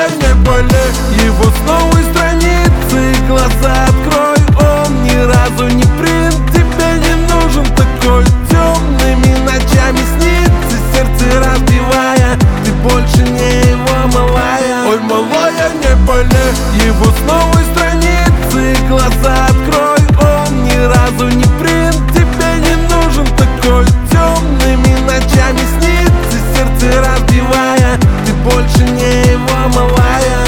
малая, не болей, его с новой страницы глаза открой. Он ни разу не принт, тебе не нужен такой. Темными ночами снится, сердце разбивая, ты больше не его малая. Ой, малая, не болей, его с новой страницы глаза открой. Он ни разу не принт, тебе не нужен такой. Темными ночами снится, сердце разбивая, ты больше не его малая.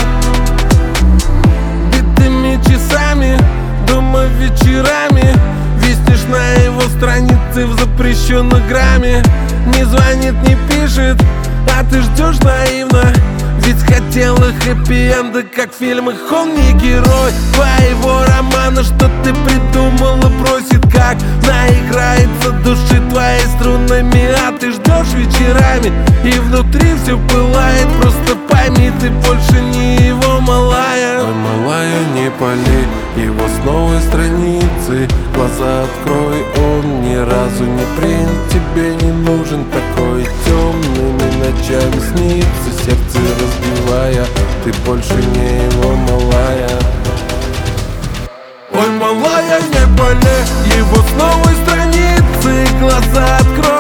Битыми часами, дома вечерами, виснешь на его странице в запрещенном грамме. Не звонит, не пишет, а ты ждешь наивно, ведь хотела хэппи-энда, как в фильмах. Он не герой твоего романа, что ты придумала, просит, как наиграется души твоей струнами. А ты ждешь вечерами, и внутри все пылает. Просто пойми, ты больше не его малая. Ой, малая, не полей, его с новой страницы глаза открой. Он ни разу не принт, тебе не нужен такой. Темными ночами снится, сердце разбивая, ты больше не его малая. Ой, малая, не болей, его с новой страницы глаза открой.